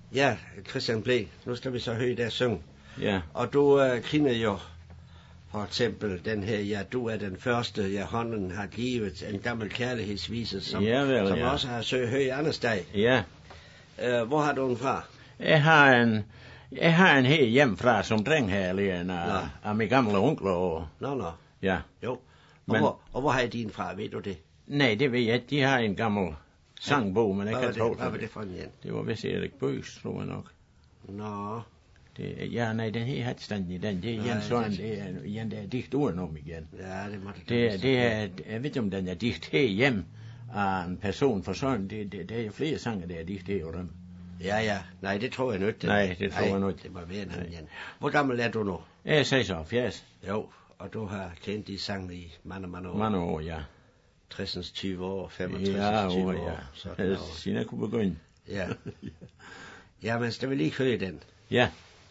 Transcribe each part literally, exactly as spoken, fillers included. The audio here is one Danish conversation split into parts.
Ja, Christian Blæ, nu skal vi så høre der synge. Ja. Og du uh, kender jo for eksempel den her, ja, du er den første, ja, hånden har givet, en gammel kærlighedsvise, som, ja, vel, som ja. også har søgt høj andre steder. Ja. Uh, hvor har du den fra? Jeg har en, jeg har en her hjemmefra som dreng her, en af, af mine gamle onkler. Og, nå, nå. Ja. Jo. Og, Men, hvor, og hvor har I din fra, ved du det? Nej, det ved jeg ikke. De har en gammel sangbog, men jeg kan tro det. Hvad var det for en igen? Det var vist Erik Bøs, tror jeg nok. Nå. Det, ja, nej, den her har ikke stand i den. Det er igen sådan, det er igen, der er digt udenom igen. Ja, det må det. Det, det er, jeg ved ikke, om den er digt her hjem af en person, for sådan, det, det, det er jo flere sanger, der er digt her og dem. Ja, ja. Nej, det tror jeg nødt. Nej, det tror jeg nødt. Det må være en anden igen. Hvor gammel er du nu? Jeg er seksoghalvfjerds. Jo, og du har kendt de sange i mange, mange år. Mange år, ja. tres tyve år, femogtres ja, tyve år. Ja, sådan år. Siden jeg kunne begynde. Ja. Ja, men skal vi lige høre den? Ja.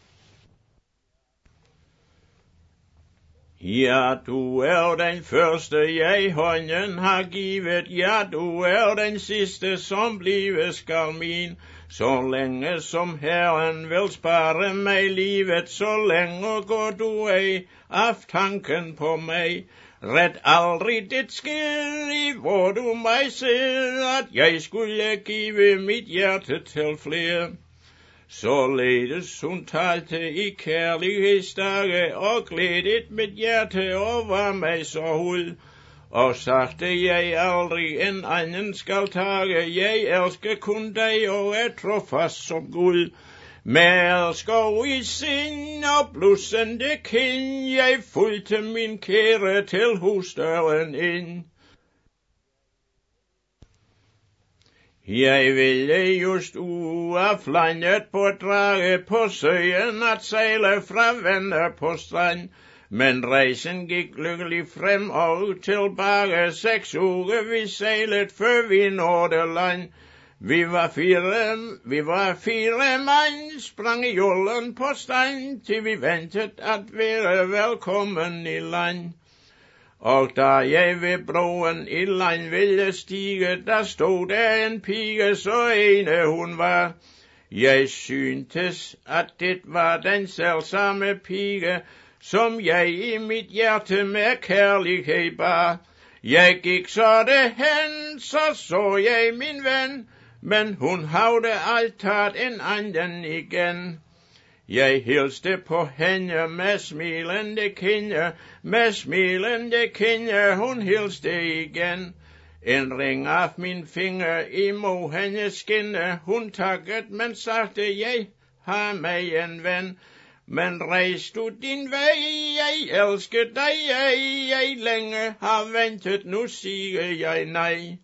Ja, du er den første, jeg hånden har givet. Ja, du er den sidste, som blive skal min. Så længe som Herren vil spare mig livet, så længe går du af af tanken på mig. Ret aldrig det sker i, hvor du mig ser, at jeg skulle give mit hjerte til flere. Således hun talte i kærlighedsdage, og glædet mit hjerte og var mig så hul. Og sagte jeg aldrig en anden skal tage, jeg elsker kun dig og er trofast som Gud. Med skov i sind og blussende kind, jeg fulgte min kære til husdøren ind. Jeg ville just ud af flandet på drage på søen at sejle fra venner på strand. Men rejsen gik lykkelig frem og tilbage, seks uger vi sejlet før vi nåede land. Vi var fire, vi var fire mand, sprang i jollen på strand, til vi ventede at være velkommen i land. Og da jeg ved broen i land ville stige, der stod der en pige, så ene hun var. Jeg syntes, at det var den selvsamme pige, som jeg i mit hjerte med kærlighed bar. Jeg gik så det hen, så så jeg min ven, men hun havde altid en anden igen. Jeg hilste på hende med smilende kinder, med smilende kinder, hun hilste igen. En ring af min finger imod hendes skinne, hun takket, men sagde, jeg har mig en ven. Men rejs du din vej, jeg elsker dig, jeg, jeg længe har ventet, nu siger jeg nej.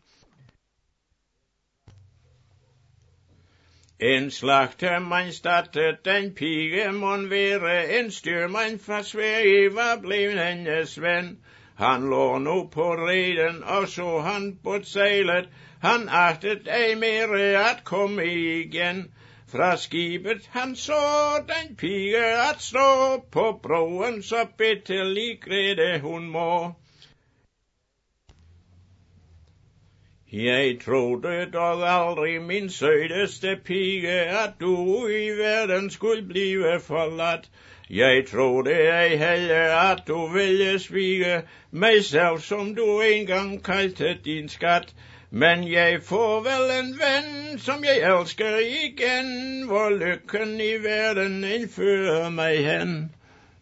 En slagtermandsdatter, den pige mon være, en styrmand fra Sverige var blevet hendes ven. Han lå nu på reden, og så han på sejlet, han agtet ej mere at komme igen. Fra skibet han så den pige at stå på broen, så bitterlig grædte hun må. Jeg troede dog aldrig, min sødeste pige, at du i verden skulle blive forladt. Jeg troede ej heller, at du ville svige mig selv, som du engang kaldte din skat. Men jeg får vel en ven, som jeg elsker igen, hvor lykken i verden indfører mig hen.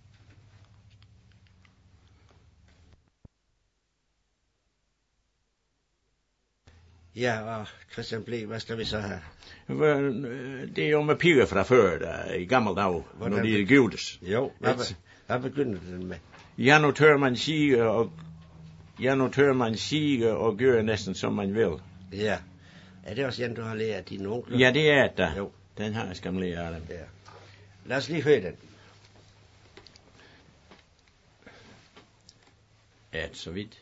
Ja, og Christian Blæ, hvad skal vi så have? Det er jo med piger fra før, der i gamle dage, når de giftes. Jo, hvad, hvad begynder den med? Ja, nu tør man sige, og ja, nu tør man sige og gøre næsten som man vil. Ja. Er det også den, du har lært af dine onkler? Ja, det er det. Jo. Den har jeg skam lært af dem. Ja. Lad os lige høre den. Ja, så vidt.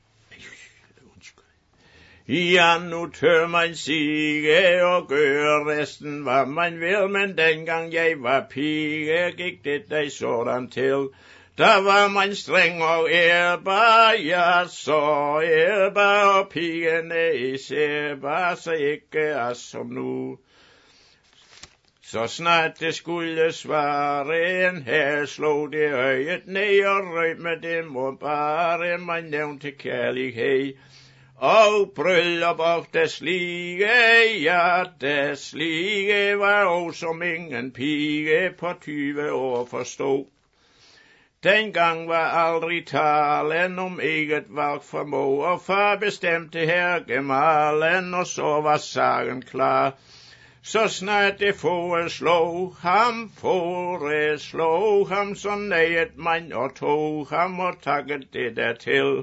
Ja, nu tør man sige og gøre resten, hvad man vil, men dengang jeg var pige, gik det dig sådan til. Der var man streng og ærbar, ja, så ærbar, og pigerne især, bare så ikke er som nu. Så snart det skulle svare en her, slog det øjet ned og røg med det mod bare man nævnte kærlighed. Og bryllup og des lige, ja, des lige var også som ingen pige på tyve år forstod. Dengang var aldrig talen om eget valg for mor, og far bestemte her gemalen, og så var sagen klar. Så snart det foreslog ham, foreslog ham, så nejet man og tog ham og takket det dertil.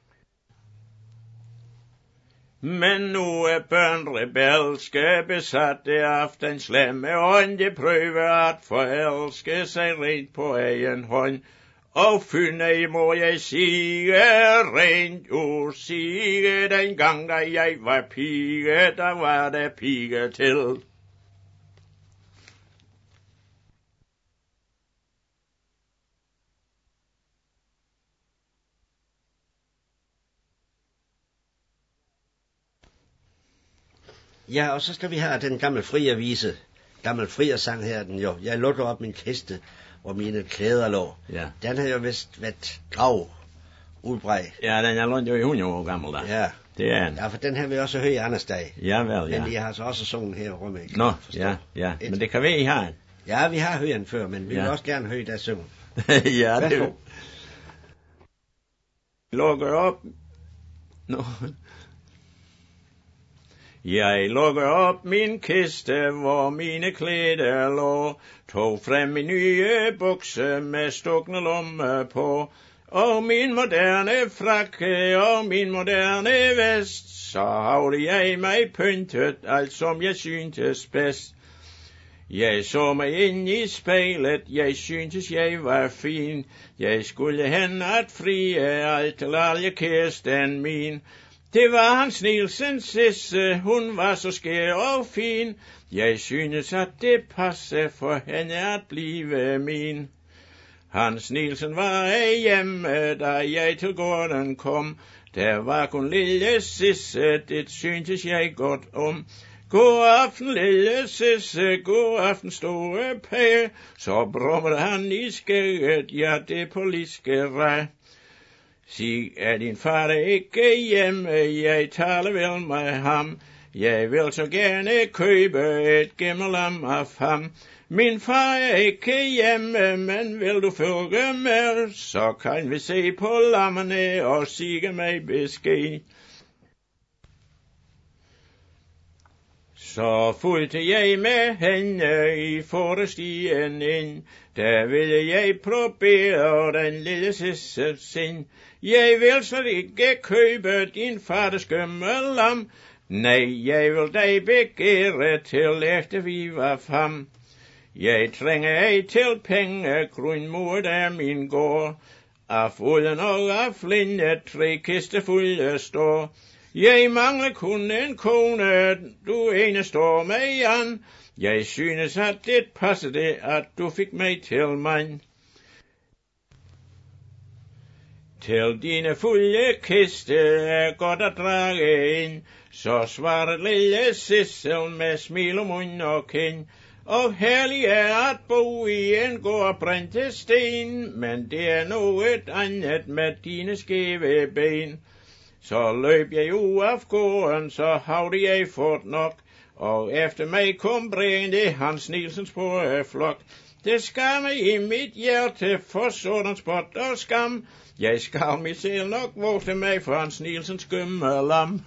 Men nu er børn rebelske, besatte aften slemme ånd, de prøver at forelske sig rent på egen hånd. Og fynde må jeg sige, rent usige, den gang da jeg var pige, der var der pige til. Ja, og så skal vi have den gamle friervise, gammel friersang her, den jo. Jeg lukker op min kiste, hvor mine klæder lå. Ja. Den har jo vist været grav udbredt. Ja, den er lundt jo i hundrede år gammel da. Ja. Det er den. Ja, for den har vi også hørt i andre steder. Ja, vel, ja. Men jeg har så også sunget her i rummet. Nå, ja, ja. Et. Men det kan være, I har en. Ja, vi har hørt den før, men vi ja. vil også gerne høre der synge. Ja, det er jo. Lukker op. Nå. Jeg lukker op min kiste, hvor mine klæder lå, tog frem min nye bukse med stukne lomme på, og min moderne frakke og min moderne vest, så havde jeg mig pyntet, alt som jeg syntes bedst. Jeg så mig ind i spejlet, jeg syntes jeg var fin, jeg skulle hen at frie alt til alle kæresten min. Det var Hans Nielsens Sisse, hun var så skær og fin. Jeg synes, at det passe for hende at blive min. Hans Nielsen var af hjemme, da jeg til gården kom. Der var kun lille Sisse, det syntes jeg godt om. God aften, lille Sisse, god aften, store pære. Så brummede han i skægget, ja, det politiske. Sig, er din far ikke hjemme, jeg taler vel med ham. Jeg vil så gerne købe et gemmelam af ham. Min far er ikke hjemme, men vil du følge med, så kan vi se på lammene og sige mig besked. Så fulgte jeg med hende i forestien ind, der ville jeg probere den lille Sisse sind. Jeg vil slet ikke købe din fars gemmelam, nej, jeg vil dig begære til efter vi var fam. Jeg trænger ej til penge, grønmor der min gård, af fulden og af flinde, tre kiste fulde står. Jeg mangler kun en kone, du ene står mig an. Jeg synes, at det passede, at du fik mig til mand. Til dine fulde kiste er godt at drage ind, så svarede lille Sissel med smil og mund og kind. Og herlig er at bo i en gård brændte sten, men det er noget andet med dine skæve ben. Så løb jeg ud af gården, så havde jeg fået nok, og efter mig kom Brænde Hans Nielsens på flok. Det skam i mit hjerte for sådan spot og skam. Jeg skal mig selv nok vågte mig for Hans Nielsens gemmelam.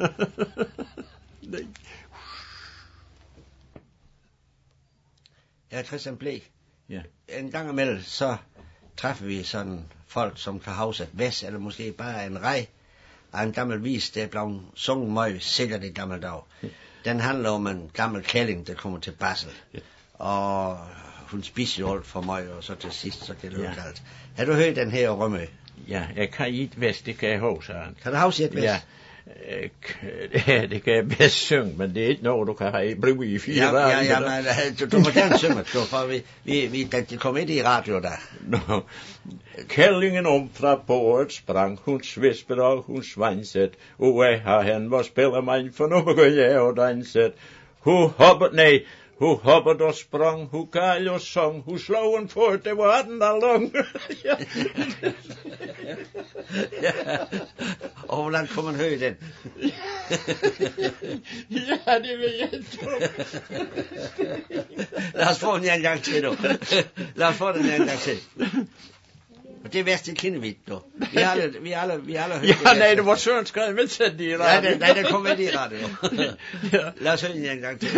Ja, Christian Blæ. Ja. En gang imellem, så træffer vi sådan folk, som kan huske væs, eller måske bare en rej af en gammel vis, der er blevet sunget meget sikkert i gamle dag. Ja. Den handler om en gammel kælling, der kommer til Basel. Ja. Og hun spiser jo alt for mig, og så til sidst, så kan det ja. Alt. Har du hørt den her Rømø? Ja, jeg kan ikke vest, det kan jeg huske. Kan du huske et vest? Ja. Det, det kan jeg bedst synge, men det er ikke noget, du kan have i brug i fire ja, ja, ja, men du, du må gerne synge, du, for vi, vi, vi, det kom ind i radio der. Nå, kællingen om fra bordet sprang, hun svispede og hun svanset, og jeg har han var spiller mig for noget, jeg og danset. Hun hoppede, nej, Hun hoppede og sprang, hun galt og sang, hun slog en fod, det var den der lang. Ja. Ja. Og hvordan kunne man høre den? Ja, det ved jeg ikke. Lad os få den en gang til, du. Lad os få den en gang til. Og det er værst i Kindevidt, du. Vi har alle, vi har alle, vi har alle hørt ja, det. Ja, nej, det var Søren skrevet med til de nej, det, nej, det kom med de radio. Ja. Lad os høre den en gang til.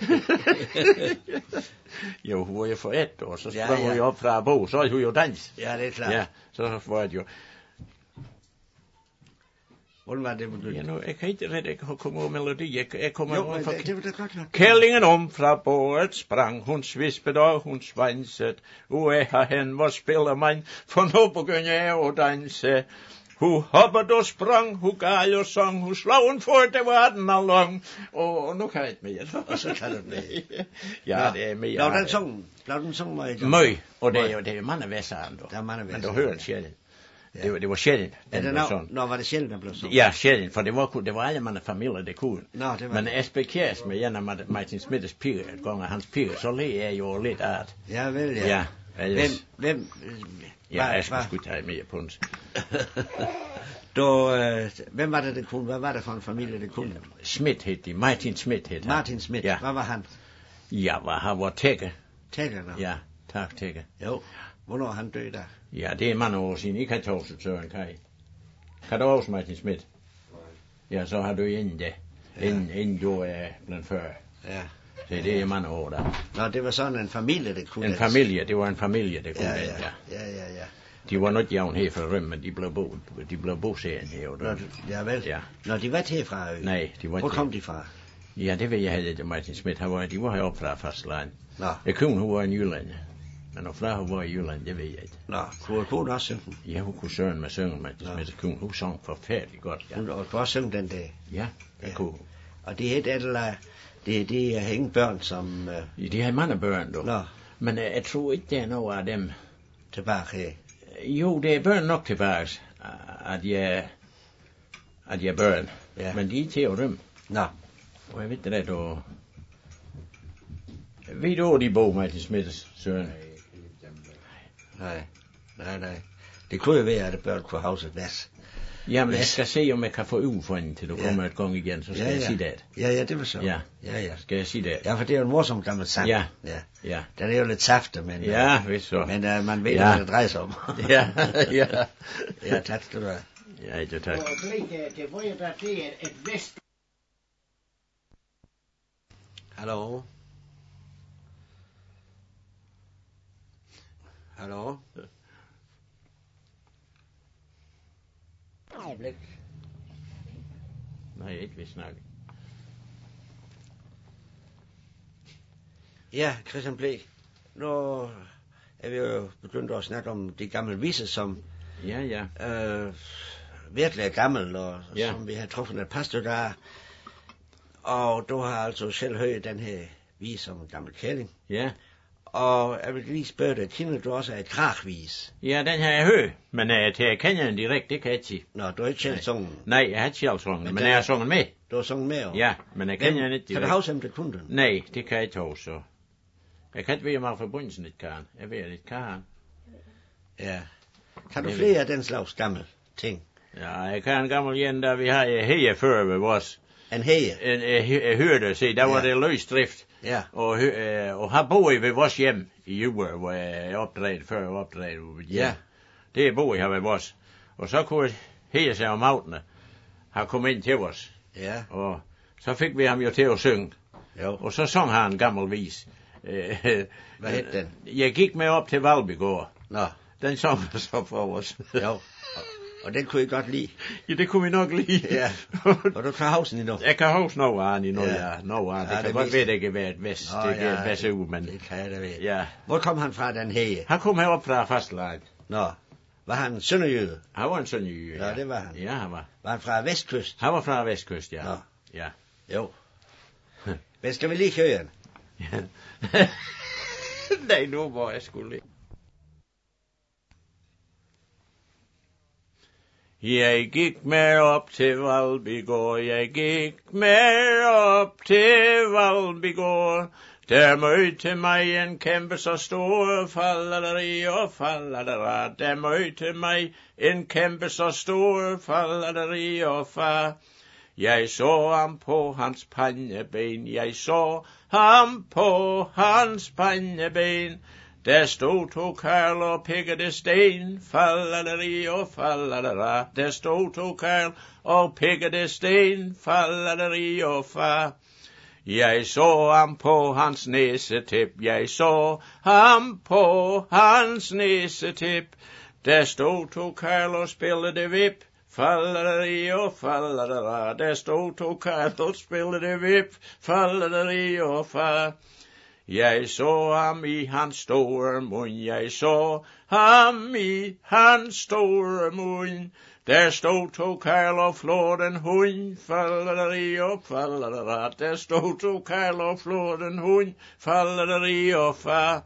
Jo, hun var jo for et år, så sprang ja, ja. hun jo op fra bo, så er hun jo dans. Ja, det er klart. Ja, så var det jo. Hvordan var det begyndt? Ja, nu, jeg kan ikke rigtig komme over melodi. Jeg, jeg kommer jo, over men fra... det, det var da godt nok. Kællingen om fra bordet sprang, hun svispede og hun svanset. Uæ har hen, hvor spiller man, for nu begynder jeg at danse. Hun hoppede og sprang, hun gav og sang, hun slog en fod, det var den along. Og, og nu kan jeg ikke mere. Og så kan du det. Ja, det er mere. Blev den sang, blev den sang meget? Møg, og det er jo, det er jo mange væsseren, der er mange men du hører det sjældent. Ja. Det var, det var sjældent. Ja, det når, når var det sjældent, der blev sådan? Ja, sjældent, for det var, det var alle mange familier, det kunne. Nå, det var men Esbe Kjærs med en af Martin Smiths piger, et gang af hans piger, så læger jeg jo lidt af det. Ja, vel, ja. Ja, hvem, hvem? Ja, jeg skal sgu tage mere på den. Du, øh, hvem var det, det kunne? Hvad var det for en familie, det kunne? Smith hed de. Martin Smith hed han. Martin Smith, ja. Hvad var han? Ja, var han var tække. Tække, nå? Ja, tak, tække. Jo. Hvornår han døde der? Ja, det er mange år siden. I kan tage sig, Søren Kaj. Kan du også, Martin Smith? Ja, så har du inden det. Ja. Inden, inden du er blandt før. Ja. Så det er mange år der. Nå, det var sådan en familie, det kunne. En familie, det var en familie, det kunne. Ja, ja. ja, ja, ja, ja. De var not jævn her fra Røm, men de blev bo, de blev bosæren her. Nå, ja, vel. Ja. Nå, de var herfra ø. Nej, de var. Hvor kom de fra? Ja, det ved jeg heller ikke, Martin Smith. Han var, de var heroppe fra fastlandet. Nå. Jeg kunne, hun var i Jylland. Men og fra hun var i Jylland, det ved jeg ikke. Nå, kunne hun også synge? Ja, hun kunne synge med synge, Martin Smith. Hun, hun sang forfærdeligt godt. Ja. Hun kunne også synge den dag? Ja, det ja. kunne hun. Og det er et eller det, det er ingen børn, som... Uh... Ja, de har mange børn, du. Nå. Men uh, jeg tror ikke, det er noget af dem. Tilbage her? Jo, det er børn nok tilbage, at de er, at de er børn. Ja. Men de er til at rømme. Nå. Og jeg ved det, at du... Ved du, hvor de bor, Martin Smiths søn? Nej, nej, nej. Det kunne jo være, at børn kunne have et vas. Jamen, jeg skal se, om jeg kan få øve for hende, til du ja. kommer et gang igen, så skal ja, ja. jeg sige det. Ja, ja, det var så. Ja, ja, ja. Skal jeg sige det? Ja, for det er jo en morsom gammel sang. Ja, ja. ja. Den er jo lidt safte, men... Ja, uh, vist så. Men uh, man ved, ja. hvad det drejer sig om. ja, ja. Ja, tak skal du have. Ja, ikke tak. Det var jo da det et vest. Hallo? Hallo? Øjeblik. Nej, ikke vil snakke. Ja, Christian Blæk. Nu er vi jo begyndt at snakke om de gamle viser, som ja, ja. Øh, virkelig er gammel, og ja. som vi har truffet et par stykker af. Og du har altså selv hørt den her vise om en gammel kælling. Ja. Og jeg vil lige spørge dig, kender du også et kragvis? Ja, den har jeg hørt, men uh, til at kende den direkte, det kan jeg ikke sige. Nå, du har ikke selv sunget? Nej, jeg har ikke selv sunget, men, men jeg har sunget med. Du har sunget med, og? Ja, men jeg kender den ikke direkte. Kan du huske, om det kunne den? Nej, det kan jeg ikke huske, så. Jeg kan ikke vide, om jeg har forbundelsen ikke kan. Jeg ved ikke, kan han. Ja. Kan du flere af den slags gamle ting? Ja, jeg kan en gammel en, der vi har her før ved vores. En hege? En, jeg hørte se, der ja. var det løs drift. Ja. Og, øh, og har boet ved vores hjem i Jure, hvor jeg opdrevet før jeg opdrevet. Ja. Det er boet her ved vores. Og så kunne hele sig om aftene have kommet ind til os. Ja. Og så fik vi ham jo til at synge. Jo. Og så sang han en gammel vis. Hvad hed den? Jeg gik med op til Valbygård. Nå. Den sang så for os. Jo. Og den kunne I godt lide? Ja, det kunne vi nok lide. Ja. Og du kan huske den endnu? Jeg kan huske noget af den endnu, ja. ja. Noget af det. Ja, kan det godt vist... være, det kan være et vest. Nå, det kan ja, være ud, men... Det kan jeg da ved. Ja. Hvor kom han fra, den hege? Han kom herop fra fastlandet. Nå. Var han sønderjyde? Han var en sønderjyde, ja. Ja, det var han. Ja, han var. Var han fra vestkyst? Han var fra vestkyst, ja. Nå. Ja. Jo. Men skal vi lige køre den? Ja. Nej, nu hvor jeg skulle. Jeg gik med op til Valbygård, jeg gik med op til Valbygård. Der mødte mig en kæmpe så stor falleri og falleri. Der mødte mig en kæmpe så stor falleri og far. Jeg så ham på hans pandeben, jeg så ham på hans pandeben. Der stod to karl og pikkede sten, falleri og falleri. Der stod to karl og pikkede sten, falleri og far. Jeg så ham på hans næsetip, jeg så ham på hans næsetip. Der stod to karl og spillede vip, falleri og falleri. Der stod to karl og spillede vip, falleri og far. Jeg så ham i hans store mund, jeg så ham i hans store mund. Der stod to karl og flod en hund, falleri og falleri. Der stod to karl og flod en hund, falleri og far.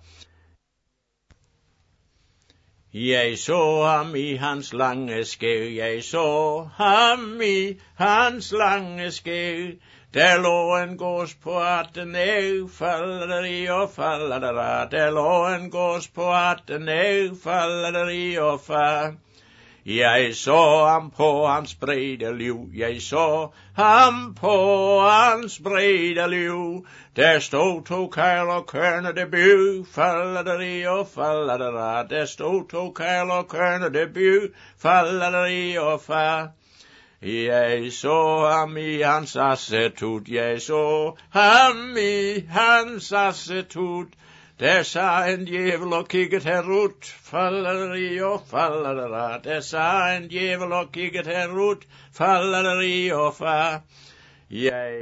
Jeg så ham i hans lange skæg, jeg så ham i hans lange skæg. Der lå en gås på atten æg, falleri og falleri. Der lå en gås på atten æg, falleri og far. Jeg så ham på hans brede liv, jeg så ham på hans brede liv. Der stod to karl og kørnede by, falleri og falleri. Der stod to karl og kørnede by, falleri og far. Jeg så ham i hans assetut, jeg så ham i hans assetut. Der sa en djævel og kiggede herud, falleri og falleri. Der sa en djævel og kiggede herud, falleri og far. Jeg,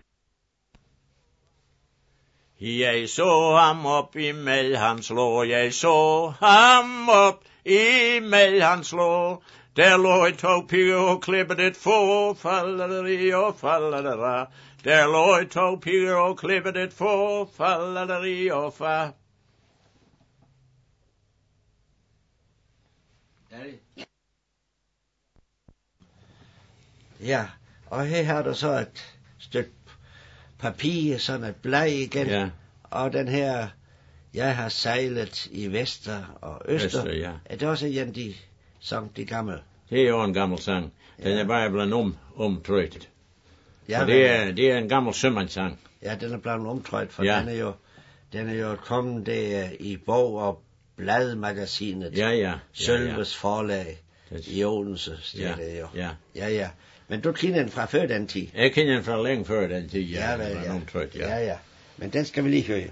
jeg så ham op i med hans lår, jeg så ham op i med hans lår. Der lå et to piger og klippede et få, falleri og falleri. Der lå et to piger og klippede et få, falleri og far. Ja, og her har du så et stykke papir, sådan et blad igen, Ja. og den her, jeg har sejlet i vester og øster. Øster, ja. Er det også en af de sang, de gamle? Det er jo en gammel sang. Den Ja. er bare blevet om, omtrøjtet. Ja, Og det er, det er en gammel sømandssang. ja, den er blevet omtrøjt, for Ja. den er jo, den er jo kommet der i bog- og bladmagasinet. Ja, ja. Sølves forlag Det- i Odense, Ja, ja. Det jo. ja. Ja, ja. Men du kender den fra før den tid. Jeg kender den fra længe før den tid. Ja, vel, ja. Omtrøjt, ja. ja, ja. Men den skal vi lige høre.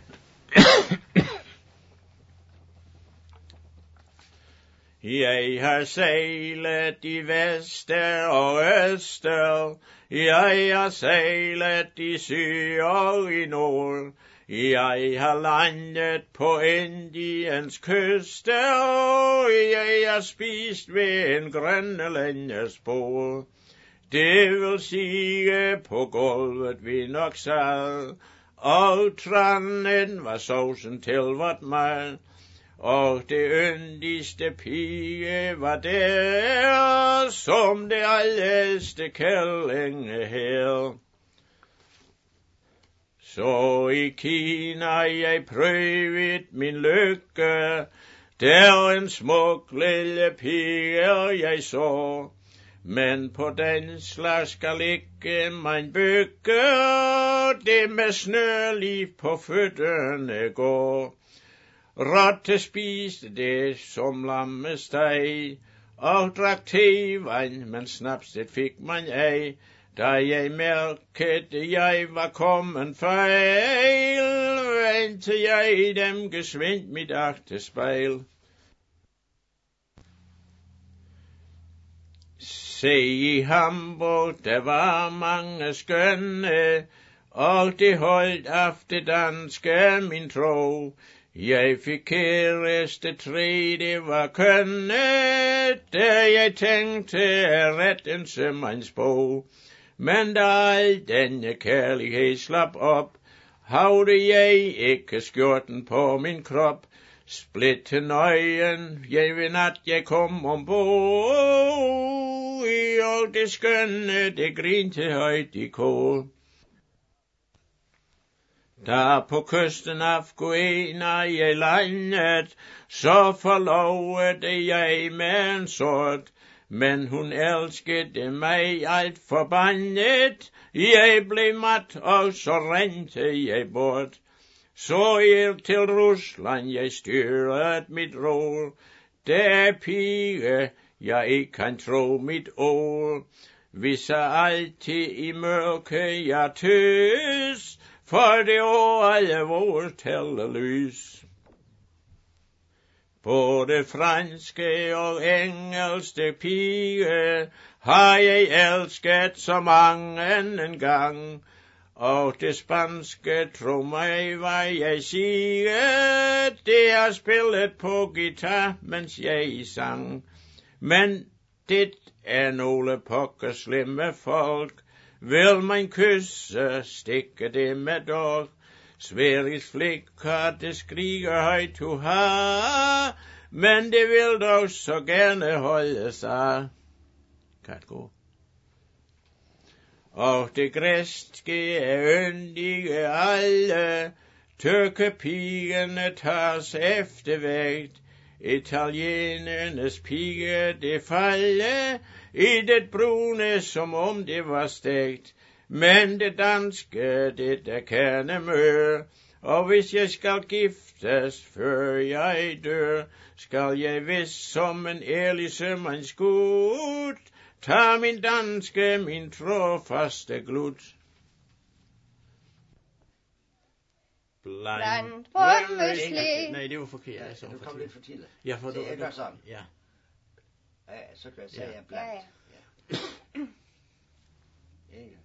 Jeg har sejlet i vester og øster, jeg har sejlet i syd og i nord. Jeg har landet på Indiens kyster, og jeg har spist ved en grønlænders bord. Det vil sige på gulvet vi nok sad, og tranen var sovsen til vort mad. Og det yndigste pige var der, som det ældste kællinge her. Så i Kina jeg prøvet min lykke, der en smuk lille pige jeg så. Men på den slags skal ikke man bygge, det med snøliv på fødderne går. Rotte spiste det som lammesteg, og drak tevand, men snaps det fik man ej. Da jeg mærkede, jeg var kommet fejl, vendte jeg dem gesvindt mit agterspejl. Se i Hamburg, der var mange skønne, og det holdt afte danske min tro. Jeg fik kæreste tre, det var kønne, der jeg tænkte er ret en sømandsbog. Men da al denne kærlighed slap op, havde jeg ikke skjorten på min krop. Splitte nøgen, jeg ved nat jeg kom ombord, i alt det skønne, det grinte højt i kor. Der på kysten af Guinea i landet, så forlovede jeg med en sort, men hun elskede mig alt forbandet. Jeg blev mat, og så rendte jeg bort. Så jeg til Rusland, jeg styrede mit råd. Det er pige, jeg ikke kan tro mit ord. Vi så altid i mørke, jeg tøs, for det år alle vores tællelys. Både franske og engelske pige har jeg elsket så mange en gang, og det spanske, tro mig, hvad jeg siger, det har spillet på guitar, mens jeg sang. Men det er nogle pokker slemme folk, vil man kysse, stikke det med dog. Sveriges flikker, det skriger højt du har, men det vil dog så gerne holde sig. Kan det gå? Og det græske er yndige alle, tyrkepigerne tages eftervægt, italienernes pige det falde, i det brune som om det var stegt, men det danske det der kende mør, og hvis jeg skal giftes før jeg dør, skal jeg vist som en ærlig sømandsskud, ta min danske, min trofaste glut. Blandt brømmeslæg. Nej, det var forkert. Ja, så du kom lidt for tidligt. Ja, for det er godt sådan. Ja. Ja, så kan jeg sige, at jeg er blandt. Ja, Ja.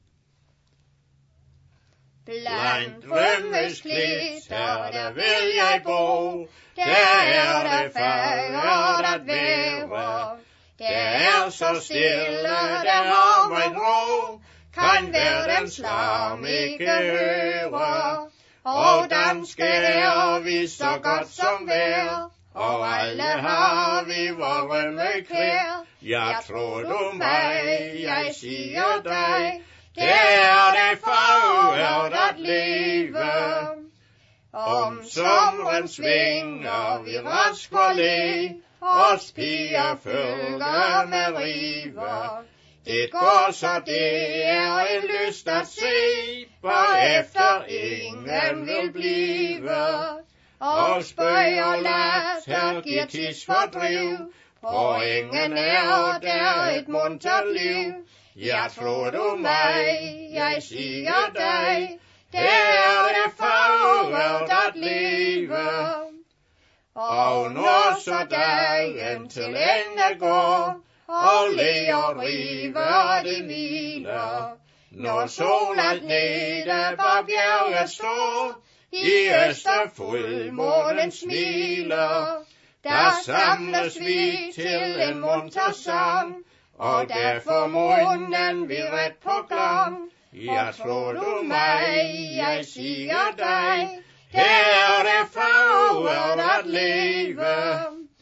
Blandt drømmesklitter, der vil jeg bo. Der er der færger at være. Der er så stille, der har man ro. Kan verdens larm ikke høre. Og danske er vi så godt som vær. Og alle har vi vore møkvær. Jeg tror du mig, jeg siger dig. Det er det fagert at leve. Om sommeren svinger vi rask og le, os piger følger med river. Det går så det er en lyst at se, hvorefter ingen vil blive. Og spøg og latter giver tis fordriv, på ingen er der et muntert liv. Jeg tror du mig, jeg siger dig, det er det fagert at leve. Og når så dagen til ende går, og leer river det hviler, når solen nede på bjerget står, i øster fuldmånen smiler, der samles vi til en munter sang, og derfor munden vi ret på klang. Jeg tror du mig, jeg siger dig, her er fagert at leve.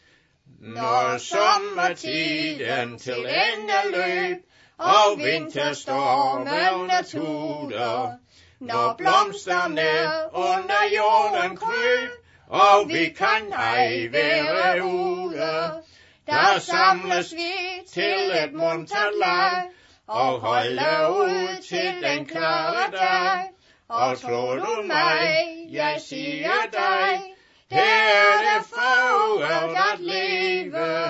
Når sommertiden til ende løb, og vinterstormene tuder, når blomsterne under jorden kryb, og vi kan ej være ude, der samles vi til et muntert leg, og holder ud til den klare dag. Og tror du mig, jeg siger dig, her er det fagert at leve.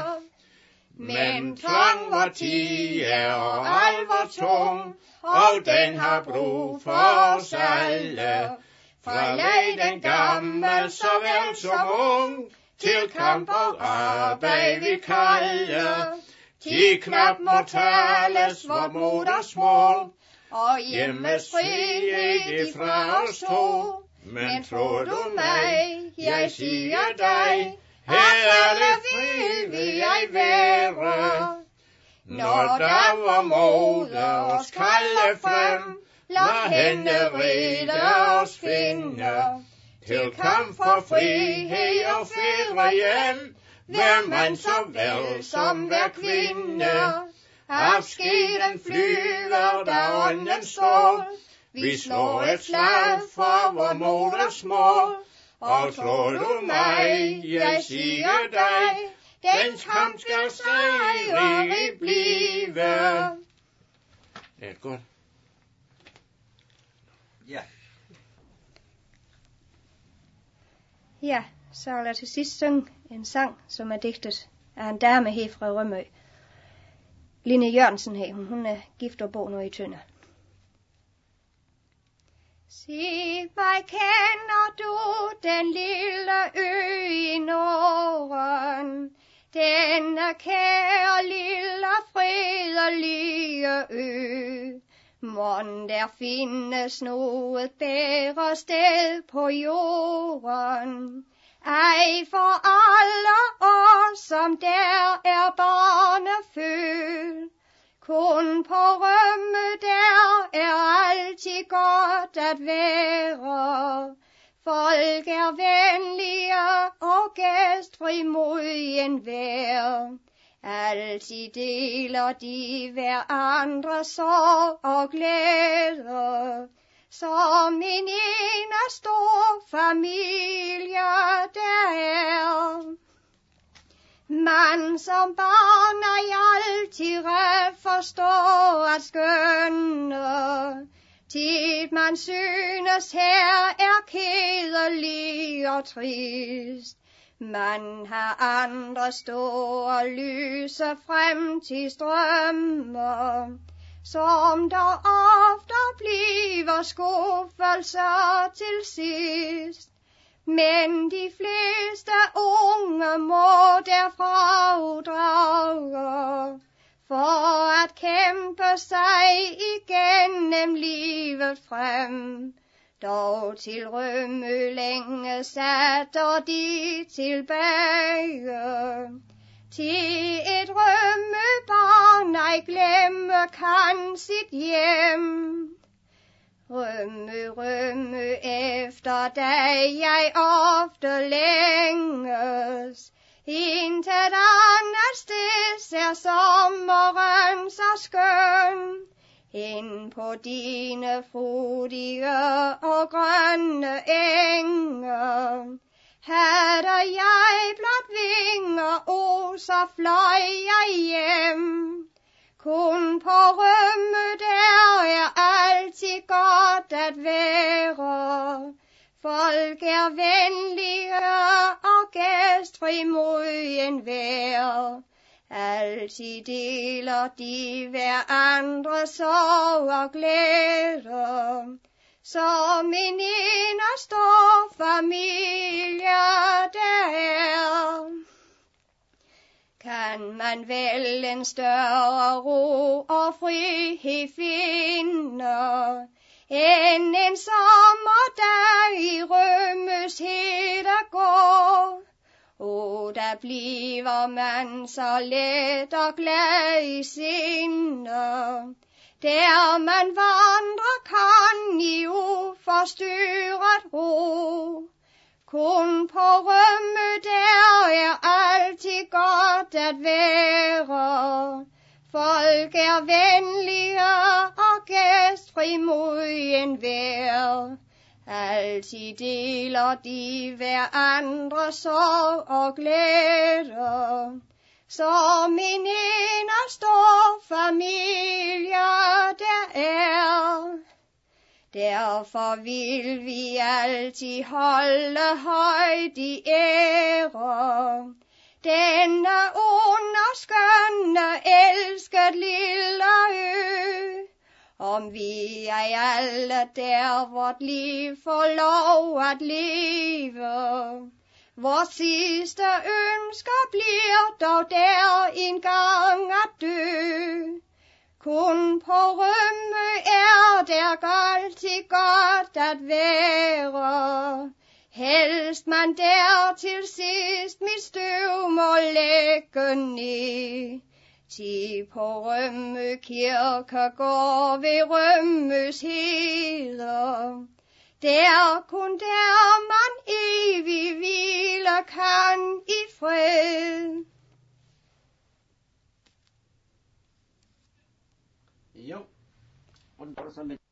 Men tvang vor tid er alvor tung, og den har brug for os alle. Fra leg den gammel såvel som ung, til kamp og arbejde vi kalde. De knap må tales vor modersmål, og hjemmes frihed ifra os to. Men tror du mig, jeg siger dig, her er det fri vil jeg være. Når der var mode os kalde frem, lad hende ride os finde. Til kamp for frihed og fædre hjem, hver mand så vel som hver kvinde. Af skeden flyver der ånden stål, Vi slår et slag for vor modersmål, og tror du mig, jeg siger dig, den kamp skal sejrig blive. Ja, godt. Ja. Ja, så vil jeg til sidst synge en sang, som er digtet af en dame her fra Rømø. Line Jørgensen her, hun, hun er gift og bor nu i Tønder. Sig mig, kender du den lille ø i Norden? Denne kære lille fredelige ø. Mon der findes noget bedre sted på jorden. Ej for alle os, som der er barnefødt. Kun på Rømø der er altid godt at være. Folk er venlige og gæstfri mod enhver. Altid deler de hver andre sorg og glæder. Som en ene stor familie der er. Man som barn er altid ret forstår at skønne. Tit man synes her er kedelig og trist. Man har andre store lyse frem til strømmer, som der ofte bliver skuffelser til sidst. Men de fleste unge må derfra uddrage, for at kæmpe sig igennem livet frem. Dog til Rømø længe satter de tilbage. Til et Rømø-barn ej glemme kan sit hjem. Rømø, Rømø, efter dig jeg ofte længes. Intet andet sted ser sommeren så skøn. Ind på dine frodige og grønne enge. Havde jeg blot vinger, o, så fløj jeg hjem. Kun på Rømø der er altid godt at være. Folk er venlige og gæstfri mod enhver. Altid deler de hver andre sorg og glæder. Som en ene stor familie der er. Kan man vel en større ro og frihed finde, end en sommerdag i Rømøs hedegård. Og der bliver man så let og glad i sinde, der man vandrer kan i uforstyrret ro. Kun på Rømø der er altid godt at være. Folk er venlige og gæstfri mod enhver. Altid deler de hver andre sorg og glæder. Som en ene stor familie der er. Derfor vil vi altid holde højt i ære. Denne underskønne, elsket lille ø. Om vi er alle der, vort liv får lov at leve. Vores sidste ønsker bliver dog der en gang at dø. Kun på Rømø er der altid godt at være. Helst man der til sidst mit støv må lægge ned. Ti på Rømø kirkegård ved Rømøs heder. Der kun der man evig hvile kan i fred. Jo, und das mit